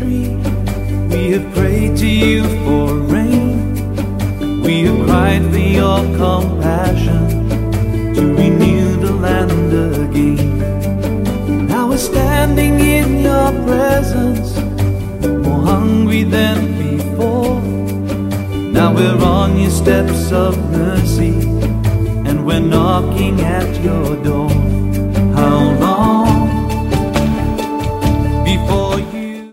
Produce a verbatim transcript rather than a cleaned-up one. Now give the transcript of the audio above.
tree. We have prayed to you for rain. We have cried for your compassion to renew the land again. Now we're standing in your presence, more hungry than before. Now we're on your steps of mercy, and we're knocking at your door.